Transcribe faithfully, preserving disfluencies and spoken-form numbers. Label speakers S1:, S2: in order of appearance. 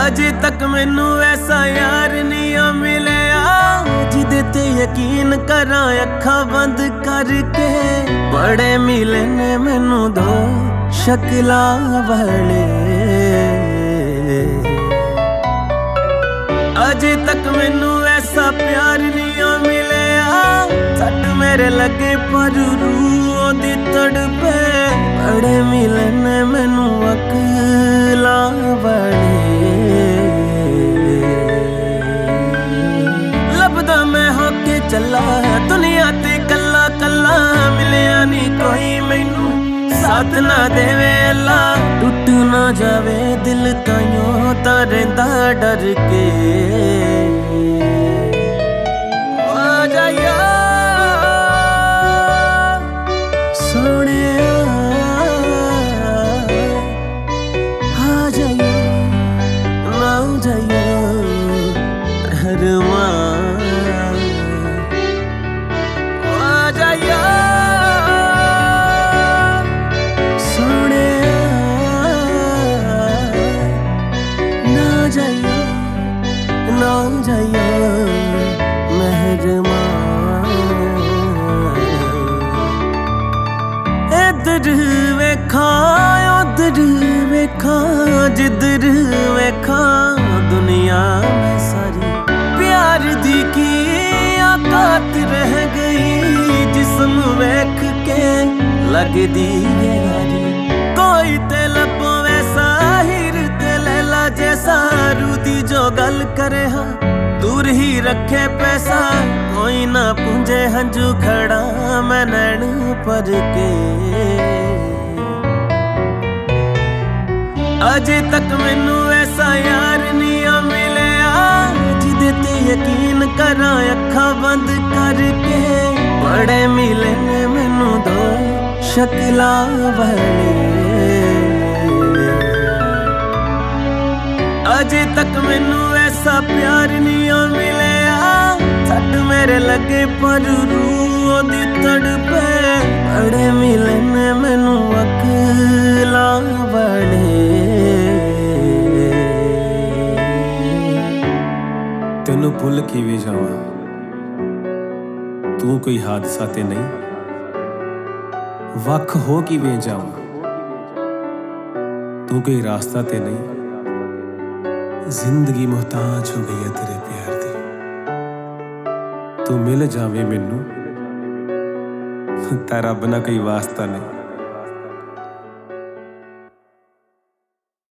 S1: अजे तक मैनू ऐसा यार नहीं मिलिया जिदे ते यकीन करा अखा बंद करके। बड़े मिले ने मैनू दो शक्ला वाले, अजे तक मैनू ऐसा प्यार नहीं मिलिया सट मेरे लगे पर रूह दी तड़पे। बड़े मिले ने मैनू अकला वाले, लभदा मैं होके चला दुनिया ते कला कला। मिलिया नी कोई मैनू साथ ना देवे अल्लाह, टुट ना जावे दिल ताइयों तां रहिंदा डर के। आ जा यार सोहणिया, आ जाइयो ना जाइयो रहमान। आ जा यार सोहणिया, ना जाइयो ना जाइयो मेहरबान। इधर वेखा उधर वेखा जिधर वेखा दुनिया में सारी प्यार दी की औकात रह गई। जिस्म वेख के लगदी है यारी, कोई ते लबो वैसा हीर ते लैला जैसा। रूदी जो गल करे हाँ दूर ही रखे पैसा, कोई ना पूंजे हंजू खड़ा मैं नैन पर के। अजे तक मैनू ऐसा यार नहीं मिलिया जिदे ते यकीन करा अखा बंद करके। बड़े मिले ने मैनू दो शक्ला वाले, अजे तक मैनू ऐसा प्यार नहीं मिलिया सट मेरे लगे पर रूह दी तड़पे। बड़े मिले ने मैनू अकला वाले।
S2: तेनू भुल किवें जावां, तू कोई हादसा ते नहीं। वख हो किवें जावां, तू कोई रास्ता ते नहीं। जिंदगी मुहताज हो गई है तेरे प्यार दी, तू मिल जावे मैनू तां रब ना कोई वास्ता नहीं।